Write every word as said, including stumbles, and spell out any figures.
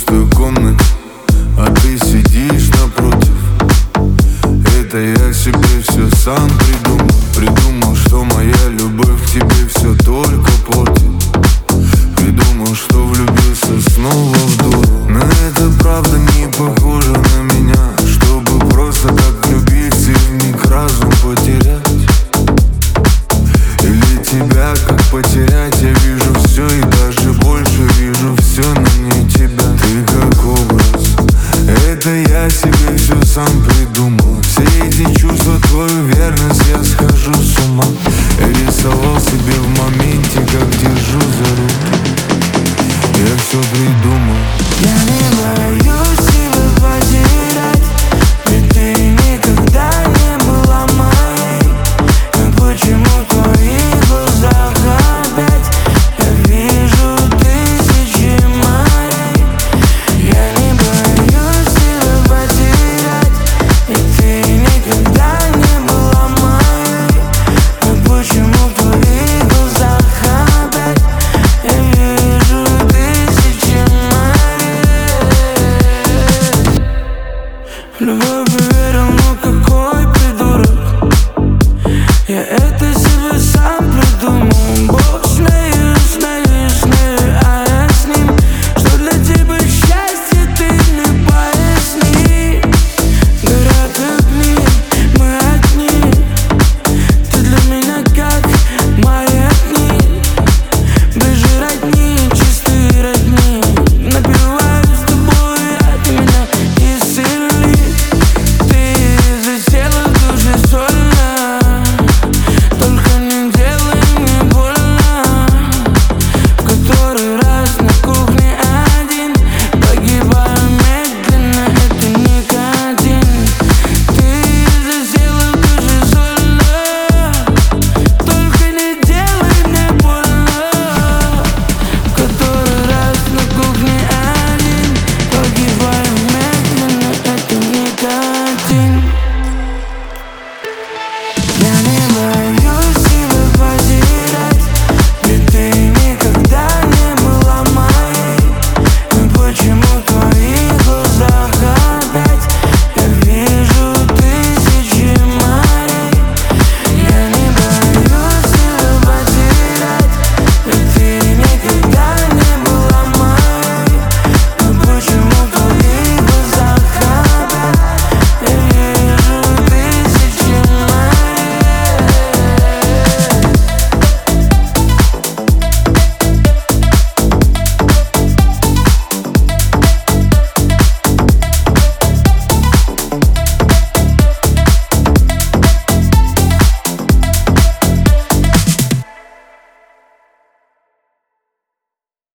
пустой комнате, а ты сидишь напротив. Это я себе все сам придумал. Придумал, что моя любовь к тебе все только портит. Придумал, что влюбился снова в дуру. Но это правда не похоже на меня, чтобы просто так влюбиться и вмиг разум потерять. Или тебя как потерять? Я вижу все и даже больше вижу все, но не тебя. Ты как образ, это я себе все сам придумал. Все эти чувства, твою верность, я схожу с ума. Я рисовал себе в моменте, как держу за руку. Я все придумал.